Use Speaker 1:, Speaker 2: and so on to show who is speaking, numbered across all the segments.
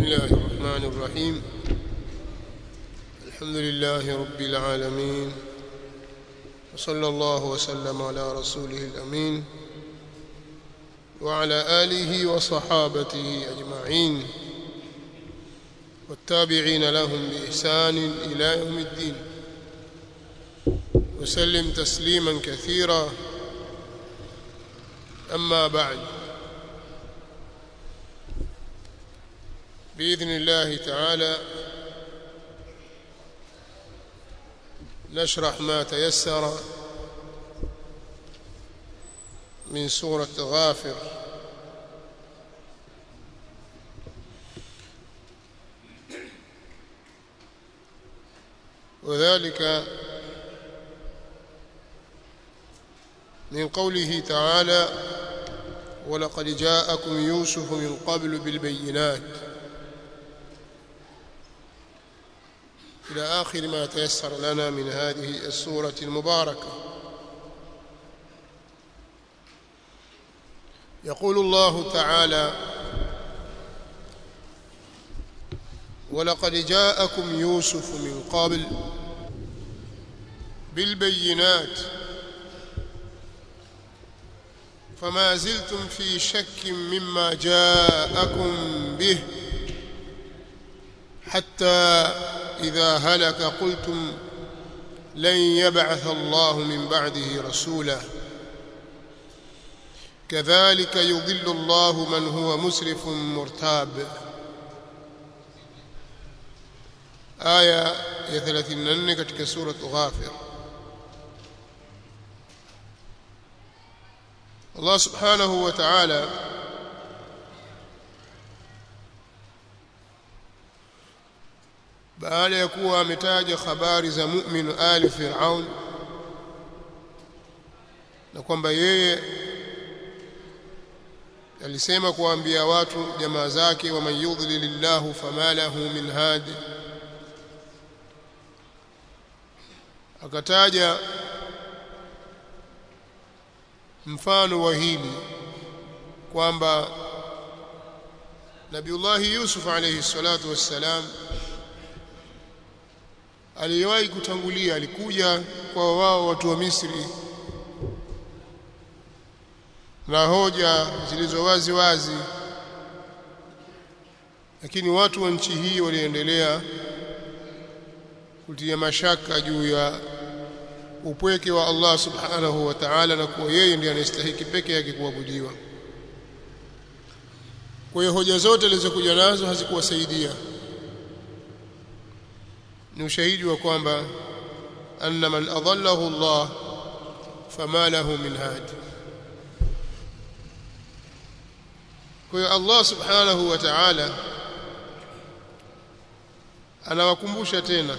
Speaker 1: الله الرحمن الرحيم. الحمد لله رب العالمين، وصلى الله وسلم على رسوله الأمين وعلى آله وصحابته أجمعين والتابعين لهم بإحسان إلى يوم الدين، وسلم تسليما كثيرا. أما بعد، بإذن الله تعالى نشرح ما تيسر من سورة غافر. وذلك من قوله تعالى: ولقد جاءكم يوسف من قبل بالبينات، إلى آخر ما تيسر لنا من هذه السورة المباركة. يقول الله تعالى: ولقد جاءكم يوسف من قبل بالبينات فما زلتم في شك مما جاءكم به حتى إذا هلك قلتم لن يبعث الله من بعده رسولا كذلك يضل الله من هو مسرف مرتاب. آية 34 katika سورة غافر. الله سبحانه وتعالى baada ya kuwa ametaja habari za mu'min ali Firaun na kwamba yeye alisema kuambia watu jamaa zake, wa man yudlilillahu fama lahu min hadi, akataja mfano wa hili kwamba Nabiullahi Yusuf alayhi salatu wassalam aliwahi kutangulia, alikuja kwa wao watu wa Misri na hoja zilizo wazi wazi, lakini watu wa nchi hii waliendelea kutia mashaka juu ya upweke wa Allah subhanahu wa ta'ala na kuwa yeye ndiye anastahili peke yake kuabudiwa. Kwa hiyo hoja zote zilizokuja nazo hazikuwasaidia. Ni ushahidi wa kwamba anna man adallahu Allah fama lahu min hadi. Kwa hiyo Allah subhanahu wa ta'ala anawakumbusha tena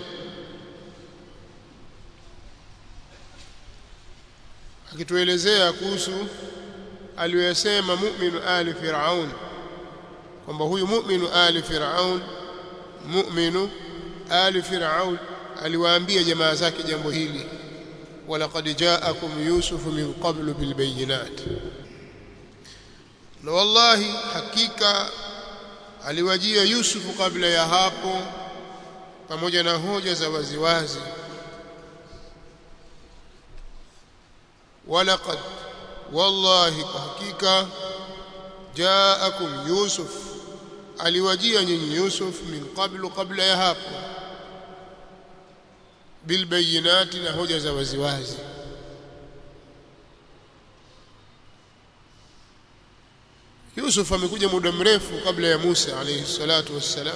Speaker 1: akituelezea kuhusu aliyosema mu'minu ali Firaun, kwamba huyu mu'minu ali Firaun, mu'minu ali Firaun aliwaambia jamaa zake jambo hili: walaqad ja'akum yusufu min qablu bil bayinat, na wallahi hakika aliwajia Yusufu kabla ya hapo pamoja na hoja za waziwazi. walaqad, wallahi hakika, ja'akum Yusuf, aliwajia nyinyi Yusuf min qablu, kabla ya hapo, bil bayinati, na hoja za waziwazi. Yusuf amekuja muda mrefu kabla ya Musa alayhi salatu wassalam.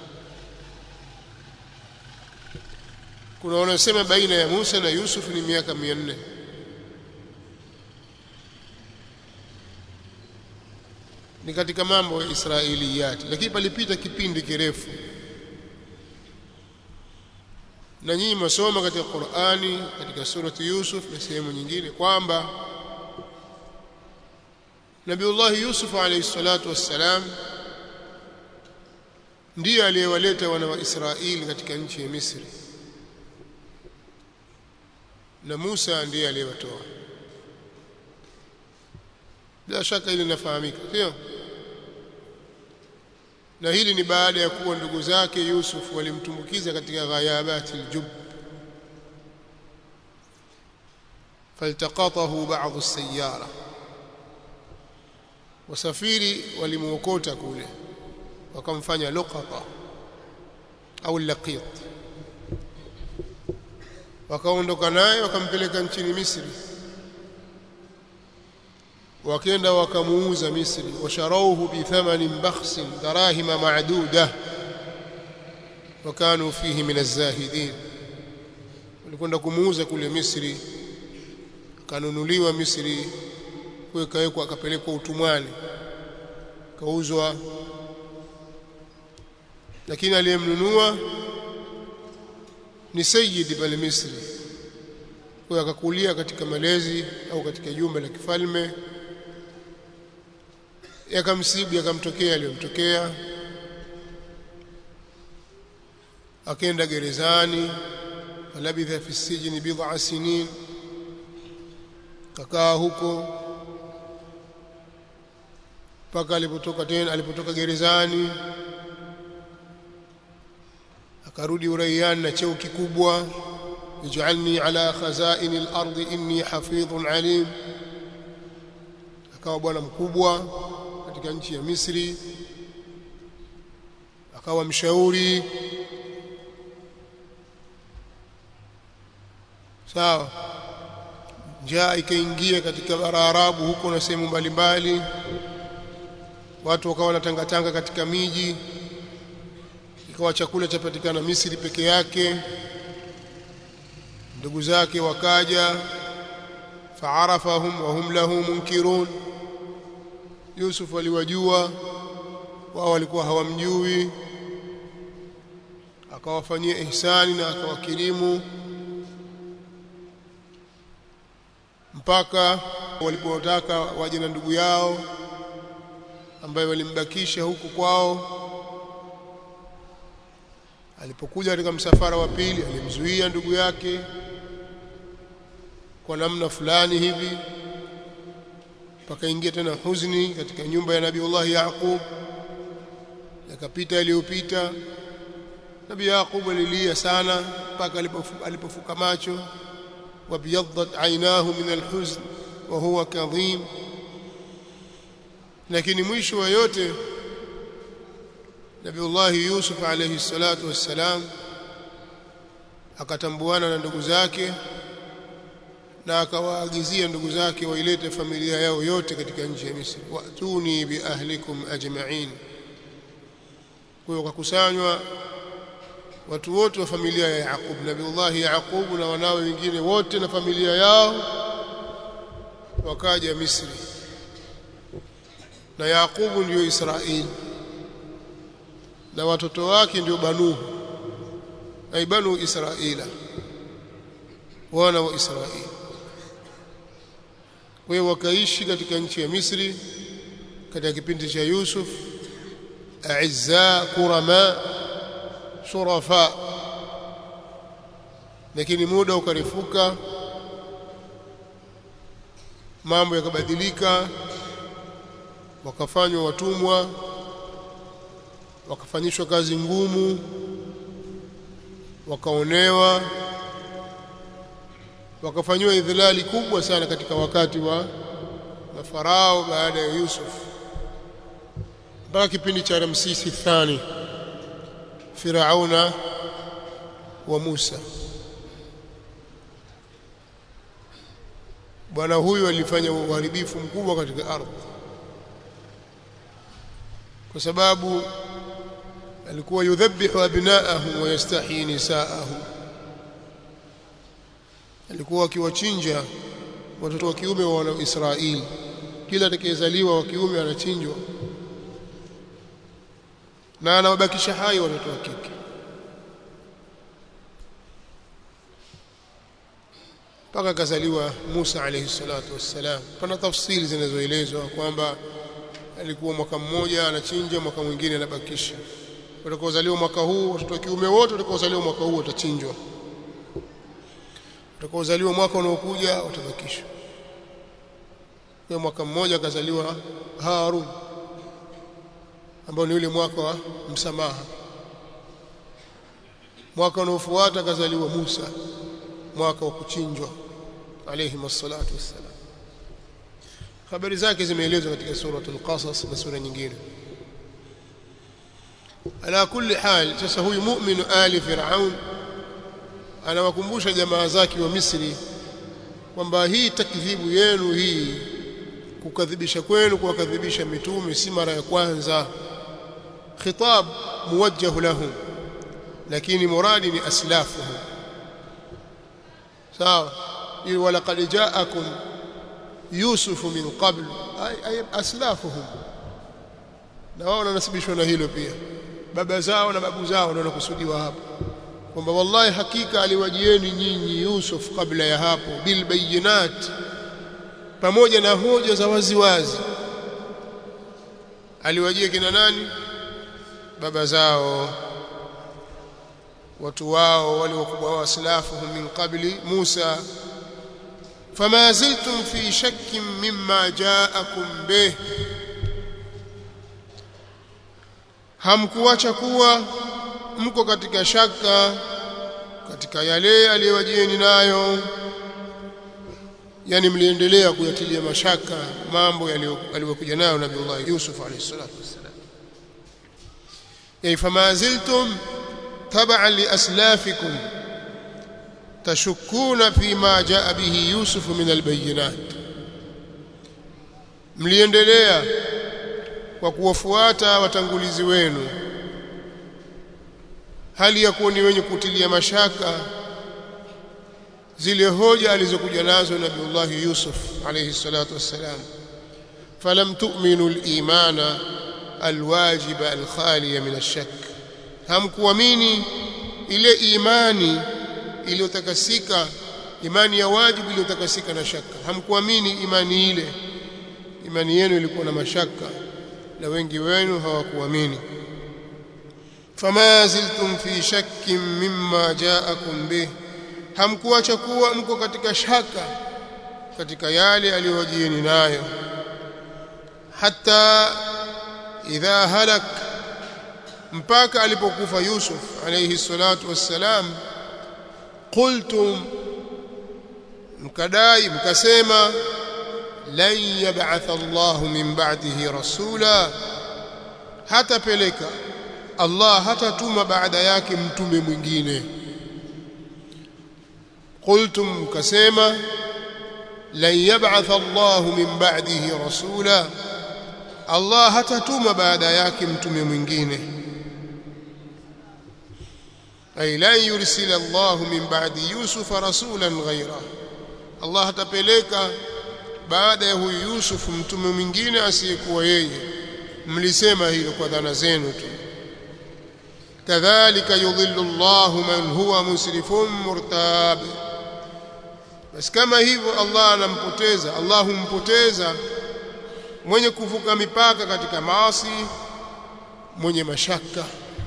Speaker 1: Kuna wanasema baina ya Musa na Yusuf ni miaka 400. Ni katika mambo ya Israiliyati, lakini palipita kipindi kirefu. Na nyinyi msoma katika Qur'ani, katika surati Yusuf na sehemu nyingine, kwamba Nabiullah Yusuf alayhi salatu wassalam ndiye aliyewaleta wana wa Israeli katika nchi ya Misri, na Musa ndiye aliyewatoa. Bila shaka ile inafahamika, sio? na hili ni baada ya kuwa ndugu zake Yusuf walimtumbukiza katika ghayabati aljub faltaqatahu ba'd as-sayyara wasafiri walimuokota kule wakamfanya luqata au laqit wakaondoka naye wakampeleka nchini Misri wakaenda wakamuuza Misri washarauhu bi thamanin bakhsin darahima ma'duda wakanu fihi min az-zahidin walikwenda kumuuza kule Misri kanunuliwa Misri kuwekwa akapelekwa utumwani kauzwa lakini aliyemnunua ni sayyid pale Misri kwa akakulia katika malezi au katika jumba la kifalme yakamsibu yakamtokea aliyomtokea akaenda gerezani alabitha fi sijni bid'a sinin kakaa huko mpaka alipotoka gerezani akarudi uraiani na cheo kikubwa ij'alni ala khazaini al-ardi inni hafidhun alim akawa bwana mkubwa katika nchi ya Misri akawa mshauri sawa njaa ikaingia katika bara Arabu huko na sehemu mbalimbali watu wakawa wanatangatanga katika miji ikawa chakula chapatikana Misri peke yake ndugu zake wakaja fa'arafahum wa hum lahu munkirun Yusuf aliwajua wao walikuwa hawamjui akawafanyia ihsani na akawakirimu mpaka walipotaka waje na ndugu yao ambaye walimbakisha huku kwao alipokuja katika msafara wa pili alimzuia ndugu yake kwa namna fulani hivi pakaingia tena huzuni katika nyumba ya Nabiiullah Yaqub yakapita iliyopita Nabii Yaqub alilia sana mpaka alipofuka macho wabiyaddat aynahu min alhuzn wa huwa kadhim lakini mwisho wa yote Nabiiullah Yusuf alayhi salatu wassalam akatambuana na ndugu zake na akawaagizia ndugu zake wailete familia yao yote katika nchi ya Misri watuni bi ahlikum ajma'in kwa kukusanywa watu wote wa familia ya Yaqub Nabiiullah Yaqub na wanawe wengine wote na familia yao wakaja Misri na Yaqub ndio Israeli na watoto wake ndio banu Israila wana wa Israeli kwa hiyo wakaishi katika nchi ya Misri katika kipindi cha Yusuf a'izza kurama shurafa lakini muda ukarifuka mambo yakabadilika wakafanywa watumwa wakafanyishwa kazi ngumu wakaonewa wakafanywa idhlali kubwa sana katika wakati wa Farao baada ya Yusuf mpaka kipindi cha Ramsesi thani Firauna wa Musa bwana huyu alifanya uharibifu mkubwa katika ardhi kwa sababu alikuwa yudhabihu abnaahu wa yastahi nisaahu alikuwa akiwachinja watoto wa kiume wa wana Israeli kila atakayezaliwa wa kiume anachinjwa na anawabakisha hai watoto wa kike mpaka kazaliwa Musa alayhi salatu wassalam pana tafsiri zinazoelezwa kwamba alikuwa mwaka mmoja anachinja mwaka mwingine anabakisha watakaozaliwa mwaka huu watoto wa kiume wote watakaozaliwa mwaka huu watachinjwa watakaozaliwa mwaka unaokuja watabakishwa kwa mwaka mmoja kazaliwa Harun ambao ni ule mwaka wa msamaha. Mwaka unaofuata akazaliwa Musa, mwaka wa kuchinjwa alayhi wassalatu wassalam. Habari zake zimeelezwa katika suratul Qasas na sura nyingine. Ala kulli hal, sasa huyu mu'minu ali Firaun anawakumbusha jamaa zake wa Misri kwamba hii takdhibu yenu, hii kukadhibisha kwenu, kuwakadhibisha mitume si mara ya kwanza. Khitab muwajjah lahum, lakini muradi ni aslafuhum. sawa. Walaqad ja'akum Yusuf min qabl, ay aslafuhum, na wao wanasibishwa na hilo pia, baba zao na babu zao ndio wanakusudiwa hapo, kwamba wallahi hakika aliwajieni nyinyi Yusuf kabla ya hapo, bil bayinat, pamoja na hoja za waziwazi. Aliwajia kina nani? Baba zao, watu wao waliokuwa waslafuhum min qabli Musa. Fama ziltum fi shakkin mimma ja'akum bih, hamkuacha kuwa mko katika shaka katika yale aliyowajieni nayo, yani mliendelea kuyatilia mashaka mambo aliyokuja nayo Nabii Yusuf alayhi salatu wassalam. Fama ziltum tab'an li aslafikum tashukkuna fima jaa bihi Yusuf min albayinat, mliendelea kwa kuwafuata watangulizi wenu hali ya kuwa ni wenye kutilia mashaka zile hoja alizokuja nazo Nabii Yusuf alayhi salatu wassalam. Falam tu'minu al-imana al-wajiba al-khaliya min ash-shak, hamkuamini ile imani iliyotakasika, imani ya wajibu iliyotakasika na shaka. Hamkuamini imani ile, imani yenu ilikuwa na mashaka na wengi wenu hawakuamini. Fama ziltum fi shakkin mimma ja'akum bih, hamkuacha kuwa mko katika shaka katika yale aliyowajieni nayo. Hatta idha halak, mpaka alipokufa Yusuf alayhi salatu wassalam, qultum, mkadai mkasema, lan yab'atha Allahu min ba'dihi rasula, hatapeleka Allah, hatatuma baada yake mtume mwingine. Qultum, mkasema, lan yab'atha Allahu min ba'dihi rasula, Allah hatatuma baada yake mtume mwingine. Ay lan yursila Allahu min ba'di Yusuf rasulan ghayra, Allah hatapeleka baada ya huyu Yusuf mtume mwingine asiyekuwa yeye. Mlisema hilo kwa dhana zenu tu. Kadhalika yudhillu Allahu man huwa musrifun murtab, basi kama hivyo Allah anampoteza, Allah humpoteza mwenye kuvuka mipaka katika maasi, mwenye mashaka.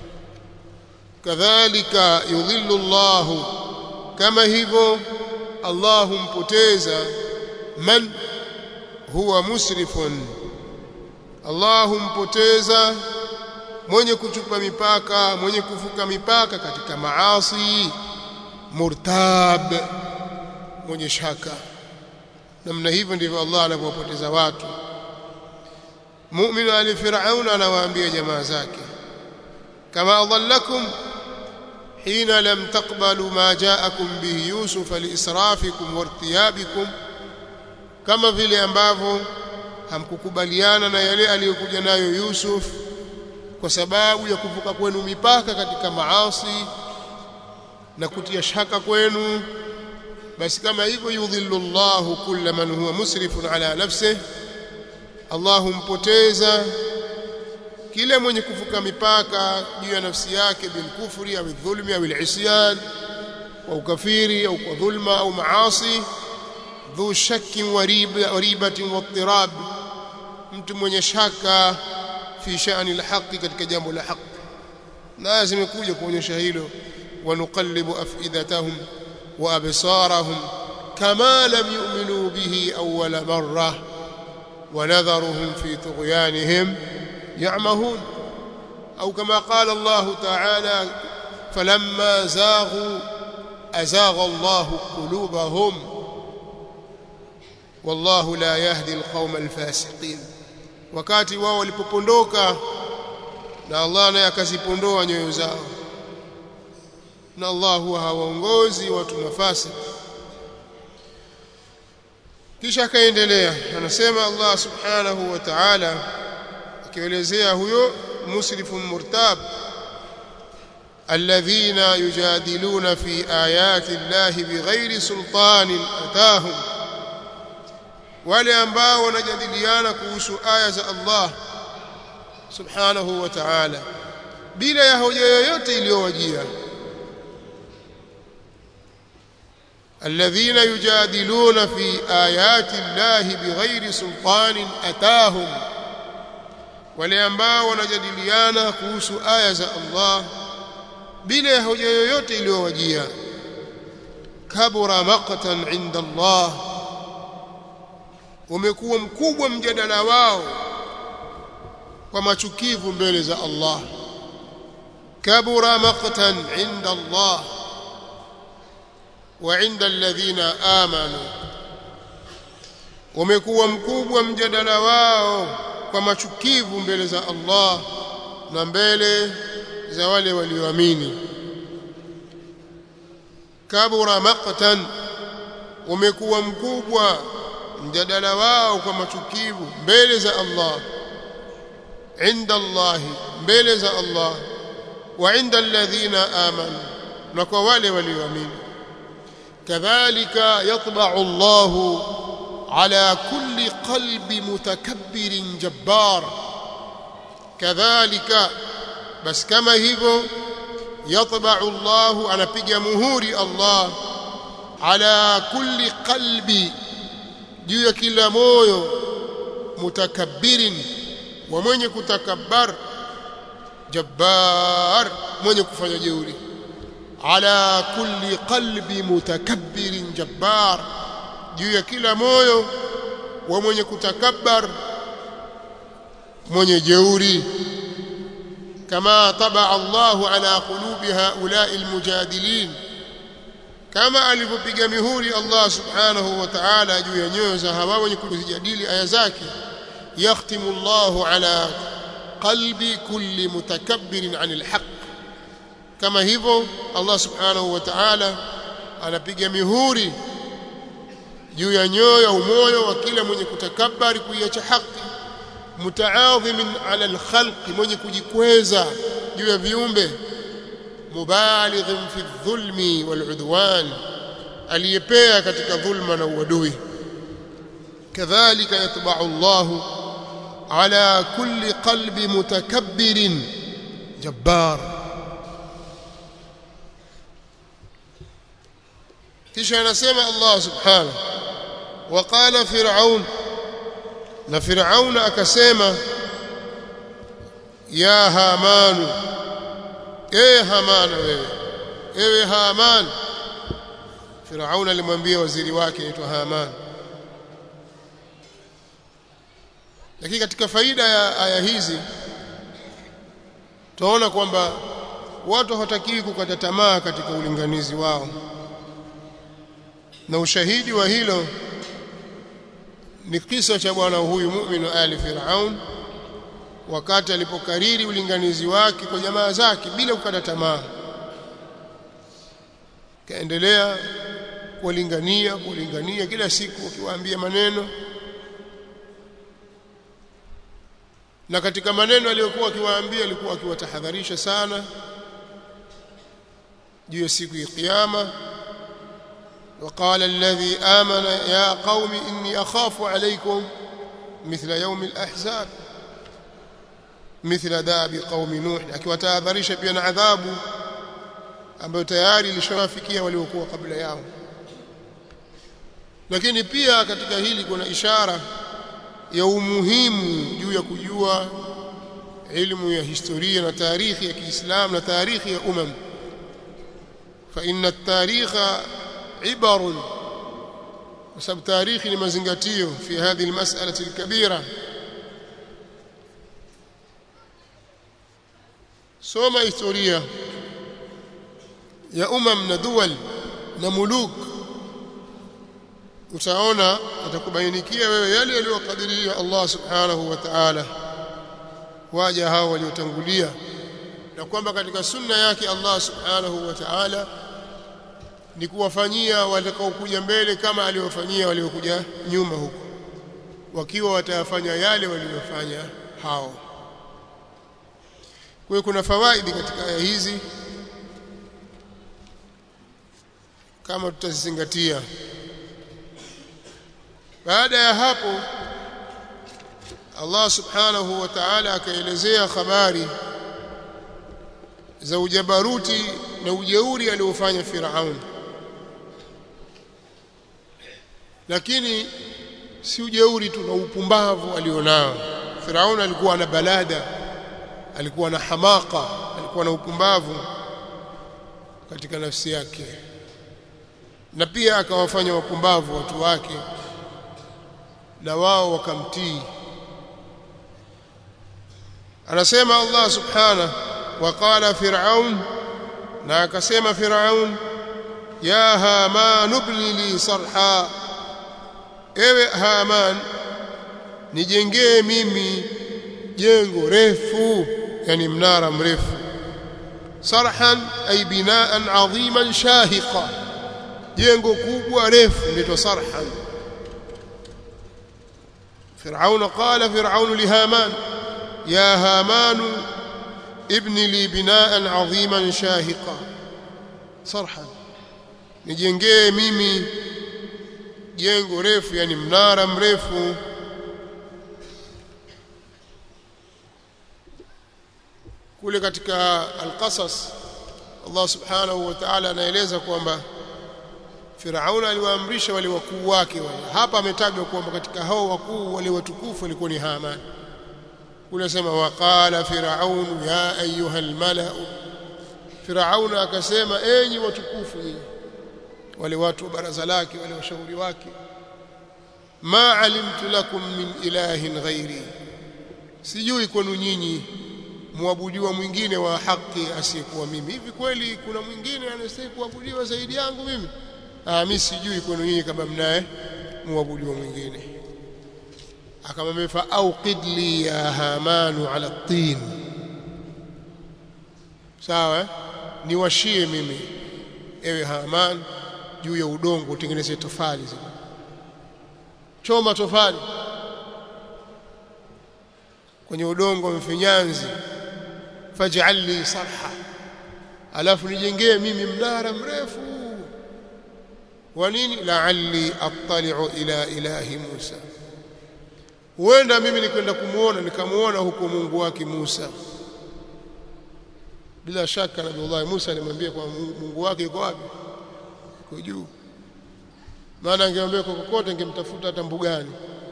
Speaker 1: Kadhalika yudhillu Allahu, kama hivyo Allah humpoteza man huwa musrifun, Allah humpoteza mwenye kuchupa mipaka, mwenye kuvuka mipaka katika maasi, murtab, mwenye shaka. Namna hivyo ndivyo Allah anavyopoteza watu. Mu'min ali Firaun anawaambia jamaa zake, kama adhallakum hina lam taqbalu ma ja'akum bihi Yusuf liisrafikum wartiyabikum, kama vile ambavyo hamkukubaliana na yale aliyokuja nayo Yusuf kwa sababu ya kuvuka kwenu mipaka katika maasi na kutia shaka kwenu, basi kama hivyo yudhillu Allahu kulla man huwa musrifun ala nafsihi, Allah humpoteza kila mwenye kuvuka mipaka juu ya nafsi yake, bil kufri au dhulmi au al-isyan au kafiri au kwa dhulma au maasi. Dhu shakkin wa ribatin wa ittirab, mtu mwenye shaka fi sha'ni al-haqq, katika jambo la haki. Lazima imekuja kuonyesha hilo. Wa nuqallibu afidatahum wa absarahum kama lam yu'minu bihi awwala marra wa nadharuhum fi tughyanihim ya'mahun, au kama qala Allah ta'ala falamma zaghu azagha Allah qulubahum wallahu la yahdi alqawma alfasiqin, wakati wao walipopondoka na Allah naye akazipondoa nyoyo zao, na Allah huwa hawaongozi watu nafasi. Kisha akaendelea anasema Allah subhanahu wa ta'ala akielezea huyo musrifun murtab, alladhina yujadiluna fi ayati llahi bighairi sultanin atahum, wale ambao wanajadiliana kuhusu aya za Allah subhanahu wa ta'ala bila ya hoja yoyote iliyowajia. الذين يجادلون في آيات الله بغير سلطان أتاهم، wale ambao wanajadiliana kuhusu aya za Allah bila hoja yoyote iliyowajia. kabura maqtan inda Allah, umekuwa mkubwa mjadala wao kwa machukivu mbele za Allah. kabura maqtan inda Allah wa inda alladhina amanu, umekuwa mkubwa mjadala wao kwa machukivu mbele za Allah na mbele za wale walioamini. kabura maqtan, umekuwa mkubwa mjadala wao kwa machukivu mbele za Allah, inda Allah, mbele za Allah, wa inda alladhina amanu, na kwa wale walioamini. kadhalika yatba'u Allahu ala kulli qalbi mutakabbirin jabbar, kadhalika, bas kama hivyo, yatba'u Allahu, anapiga muhuri Allah, ala kulli qalbi, juu ya kila moyo, mutakabbirin, wa mwenye kutakabbar, jabbar, mwenye kufanya jeuri. ala kulli qalbi mutakabbirin jabbar, juu ya kila moyo wa mwenye kutakabbar, mwenye jeuri. kama tabaa Allahu ala qulubi haula'i almujadilin, kama alivyopiga mihuri Allah subhanahu wa ta'ala juu ya nyoyo za hawa wenye kuzijadili aya zake. yakhtimu Allahu ala qalbi kulli mutakabbirin 'anil haqq, kama hivyo Allah subhanahu wa ta'ala anapiga mihuri juu ya nyoyo au moyo wa kila mwenye kutakabari kuiacha haki. mutaadhimin 'ala al-khalqi, mwenye kujikweza juu ya viumbe. mubalighin fi dhulmi wal-'udwan, aliyepea katika dhulma na uadui. kadhalika yatba'u Allahu ala kulli qalbi mutakabbirin jabbar. kisha anasema Allah subhanahu wa qala fir'aun, na fir'aun akasema, ya Haman, Haman, ewe Haman. Fir'aun alimwambia waziri wake aitwa Haman. Lakini katika faida ya aya hizi tunaona kwamba watu hawatakiwi kukata tamaa katika ulinganizi wao, na ushahidi wa hilo ni kisa cha bwana huyu muuminu ali Firaun, wakati alipokariri ulinganizi wake kwa jamaa zake bila kukata tamaa. Kaendelea kulingania kila siku, akiwaambia maneno, na katika maneno aliyokuwa akiwaambia alikuwa akiwatahadharisha sana juu ya siku ya kiyama. وقال الذي آمن يا قوم إني أخاف عليكم مثل يوم الأحزاب مثل داب قوم نوح, akiwatahadharisha pia na adhabu ambayo tayari ilishawafikia waliokuwa kabla yao. Lakini pia katika hili kuna ishara ya umuhimu juu ya kujua elimu ya historia na tarikhi ya Kiislamu na tarikhi ya umam. fa inna at-tarikha عبر, وسبب تاريخ لمزنغاتيو في هذه المسألة الكبيرة. soma historia ya na duwal na muluk, utaona atakubainikia wewe yale yaliyokadiria Allah subhanahu wa ta'ala waja hao waliotangulia, na kwamba katika sunna yake Allah subhanahu wa ta'ala ni kuwafanyia watakaokuja mbele kama aliyofanyia waliokuja nyuma huko, wakiwa watayafanya yale waliyofanya hao. Kwa hiyo kuna fawaidi katika aya hizi kama tutazingatia. Baada ya hapo Allah subhanahu wa ta'ala akaelezea habari za ujabaruti na ujeuri aliofanya Firaun, lakini si ujeuri tu na upumbavu alionao. Firaun alikuwa na balada, alikuwa na hamaka, alikuwa na upumbavu katika nafsi yake, na pia akawafanya wapumbavu watu wake na wao wakamtii. Anasema Allah subhanahu wa qala Firaun, na akasema Firaun, ya Haman ibni li sarha, ewe Haman nijengee mimi jengo refu, yani mnara mrefu. Sarhan ay binaan adhiman shahiqa, jengo kubwa refu ndio sarhan. Firaun qala Firaun li Haman, ya Haman ibni li binaan adhiman shahiqa sarhan, nijengee mimi jengo refu, yani mnara mrefu. Kule katika Al-Qasas Allah subhanahu wa ta'ala anaeleza kwamba Firaun aliwaamrisha wale wakuu wake wale. Hapa ametajwa kwamba katika hao wakuu wale watukufu walikuwa ni Haman. Unasema waqala Firaun ya ayuha almala'u, Firaun akasema enyi watukufu nyinyi, wale watu wa baraza lake, wale washauri wake, ma alimtu lakum min ilahin ghairi, sijui kwenu nyinyi muabudiwa mwingine wa haki asiyekuwa mimi. Hivi kweli kuna mwingine anastahili kuabudiwa zaidi yangu mimi? Mimi sijui kwenu nyinyi kama mnaye muabudiwa mwingine. Akamwambia fa auqid li ya Hamanu ala tin, sawa, niwashie mimi ewe Haman juu ya udongo, utengeneze tofali zile, choma tofali kwenye udongo mfinyanzi, faj'al li sarha, alafu nijengee mimi mnara mrefu. Wa nini? la'alli attali'u ila ilahi Musa, huenda mimi nikwenda kumuona, nikamuona huko Mungu wake Musa. Bila shaka Nabii Musa alimwambia kwa Mungu wake yuko wapi? Yuko juu. Maana angeambia kokote angemtafuta hata mbugani,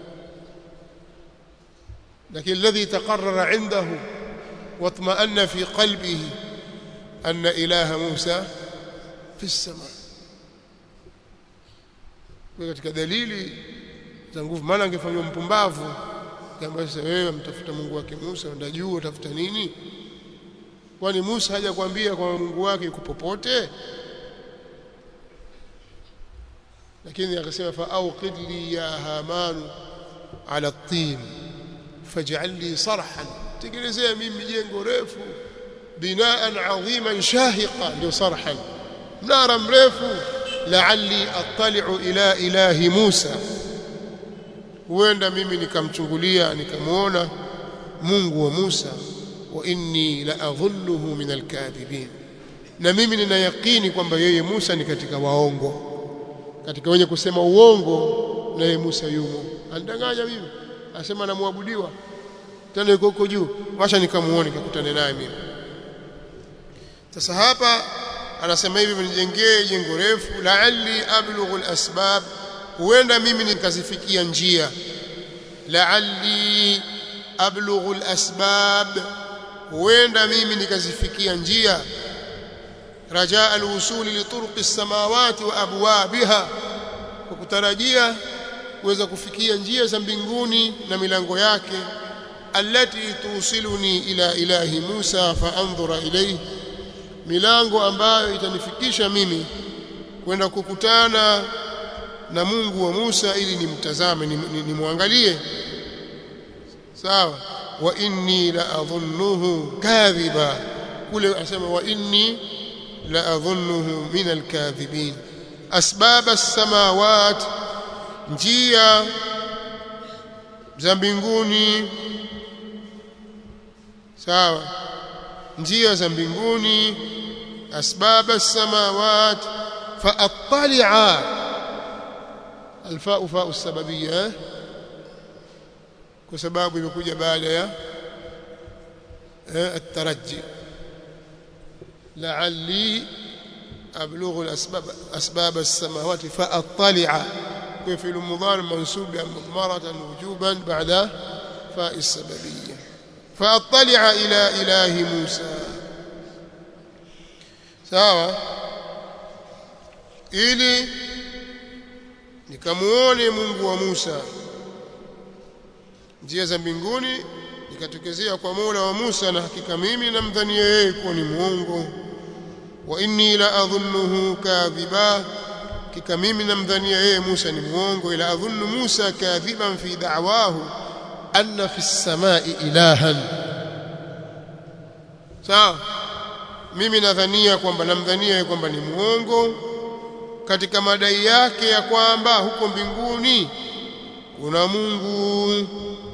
Speaker 1: lakini alladhi taqarrara indahu watma'anna fi qalbihi anna ilaha Musa fi as-sama. Kwa katika dalili za nguvu, maana angefanywa mpumbavu kama sasa wewe mtafuta Mungu wake Musa, ndio juu utafuta nini? Kwani Musa hajakwambia kwa Mungu wake yuko popote? Lakini akasema fa auqid li ya Haman ala at-tin faj'al li sarhan, tegelezea mimi jengo refu, binaan adhiman shahiqa, ndio sarhan, mnara mrefu, la'alli attali'u ila ilahi Musa, huenda mimi nikamchungulia nikamuona Mungu wa Musa. Wa inni la adhunnuhu min alkadhibin, na mimi nina yakini kwamba yeye Musa ni katika waongo, katika wenye kusema uongo, na yeye Musa yumo. Andanganya mimi, asema namuabudiwa tena yuko huko juu, wacha nikamuone nikakutane naye mimi. Sasa hapa anasema hivi, mnijengee jengo refu, la'alli ablughu al-asbab, huenda mimi nikazifikia njia. La'alli ablughu al-asbab, huenda mimi nikazifikia njia. Rajaa al-wusuli li turuqi as-samawati wa abwabiha, kwa kutarajia kuweza kufikia njia za mbinguni na milango yake. allati tusiluni ila ilahi Musa fa anzura ilayhi, milango ambayo itanifikisha mimi kwenda kukutana na Mungu wa Musa ili nimtazame, nimwangalie. Sawa. Wa inni la adhunnuhu kadhiba, kule asema wa inni la adhunnuhu min alkadhibin. Asbab as-samawat, njia za mbinguni. Sawa. njia za mbinguni. Asbab as-samawat fa attali'a, alfa'u fa'u sababiyya, kwa sababu imekuja baada ya at-tarajji. la'alli ablughu asbab as-samawati fa attali'a, kwa fi'l mudhari mansub maratan wujuban ba'da fa'i as-sababiyya. fa attali'a ila ilahi Musa. Sawa. Ili nikamuone Mungu wa Musa. Njia za mbinguni nikatokezea kwa Mola wa Musa, na hakika mimi namdhania yeye kuwa ni muongo. Wa inni la adhunnuhu kadhiba, hakika mimi namdhania yeye Musa ni muongo. Ila adhunnu Musa kadhiban fi da'wahu anna fi as-samai ilahan. Sawa. Mimi nadhania kwamba namdhania yeye kwamba ni muongo katika madai yake ya kwamba huko mbinguni kuna Mungu.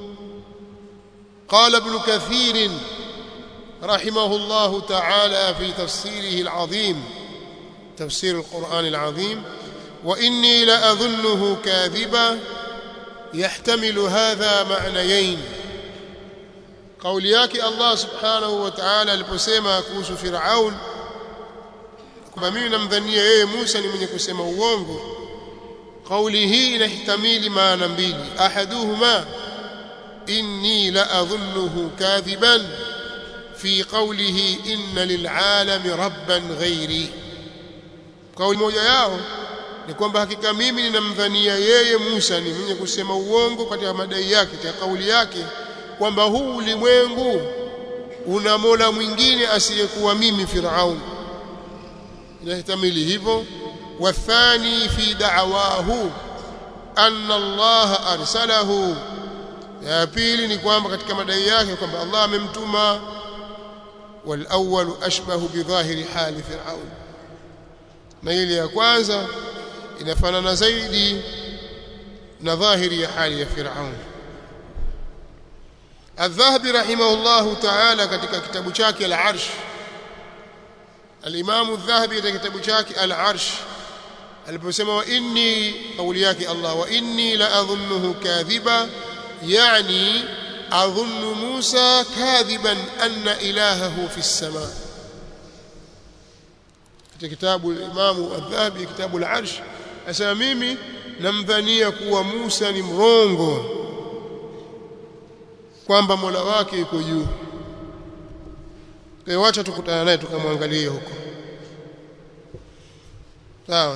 Speaker 1: قال ابن كثير رحمه الله تعالى في تفسيره العظيم، تفسير القرآن العظيم: وإني لأظنه كاذبا يحتمل هذا معنيين. قول yake Allah subhanahu wa ta'ala aliposema kuhusu Firaun kwamba mimi namdhania yeye Musa ni mwenye kusema uongo, kauli hii inahtamili maana mbili. Ahaduhuma inni la adhunnuhu kadhiban fi qawlihi inna lil'alami rabban ghairi. Kauli moja yao ni kwamba hakika mimi ninamdhania yeye Musa ni mwenye kusema uongo katika madai yake, katika kauli yake kwamba huu ulimwengu una mola mwingine asiyekuwa mimi Firaun. Inahtamili hivyo. Wathani fi da'wahu anna Allah arsalahu, ya pili ni kwamba katika madai yake kwamba Allah amemtuma. Wal awwal ashbahu bi dhahiri hali Firaun, na ile ya kwanza inafanana zaidi na dhahiri ya hali ya Firaun. Adh-Dhahabi rahimahullahu ta'ala katika kitabu chake Al-Arsh, al-Imam Adh-Dhahabi katika kitabu chake Al-Arsh aliposema wa inni, kauli yake Allah, wa inni la adhunnuhu kadhiba, yani adhunnu Musa kadhiban anna ilahahu fi as-sama. Katika kitabu al-Imam Adh-Dhahabi kitabu Al-Arsh asema mimi namdhania kuwa Musa ni mrongo, kwamba Mola wake yuko juu. Kwa hiyo wacha tukutana naye tukamwangalie huko. Sawa.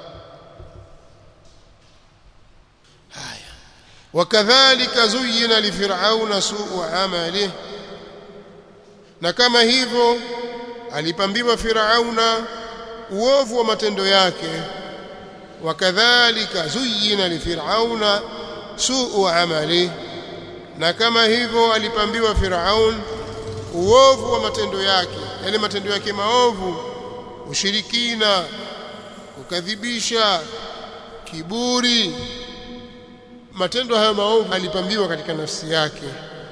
Speaker 1: Haya. Wakadhalika zuyyina li fir'auna su'u 'amalihi, na kama hivyo alipambiwa Firauna uovu wa matendo yake. Wakadhalika zuyyina li fir'auna su'u 'amalihi, na kama hivyo alipambiwa Firaun uovu wa matendo yake, yale matendo yake maovu: ushirikina, kukadhibisha, kiburi. Matendo hayo maovu alipambiwa katika nafsi yake.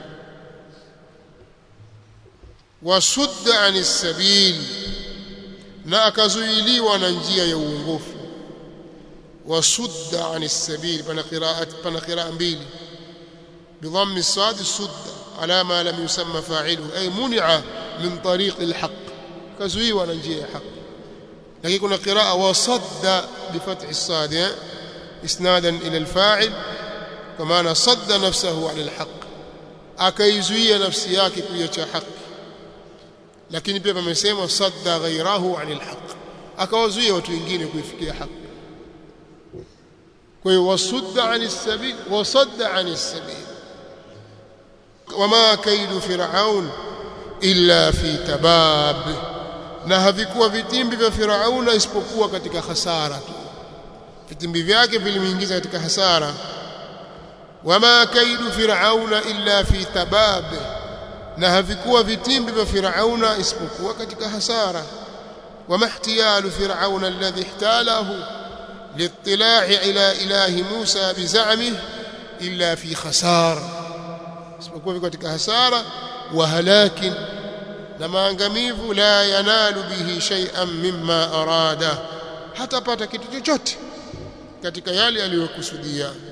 Speaker 1: Wasudda anis sabil, na akazuiliwa na njia ya uongofu. Wasudda anis sabil, pana qiraa mbili بضم الصاد الصد على ما لم يسمى فاعله، أي منع من طريق الحق، كزوي وننجي حق. لكن يكون قراءة وصد بفتح الصاد إسنادا إلى الفاعل، كما صد نفسه عن الحق، أكيزوي نفسياك كيوچا حق. لكن pia pamesema sadda ghayrahu anil haqq, akawazuia watu wengine kuifikia haki. Kwa hiyo wasudda anis sabil, wasadda anis sabil. wama kaidu Firaun illa fi tabab, na havikuwa vitimbi vya Firauna isipokuwa katika hasara tu, vitimbi vyake vilimuingiza katika hasara. Wama kaidu Firauna illa fi tabab, na havikuwa vitimbi vya Firauna isipokuwa katika hasara. Wama ihtiyalu Firauna alladhi ihtalahu liittila'i ila ilahi Musa biza'mihi illa fi khasara, isipokuwa katika hasara. Wa halakin, na maangamivu, la yanalu bihi shay'an mimma arada, hatapata kitu chochote katika yale aliyokusudia.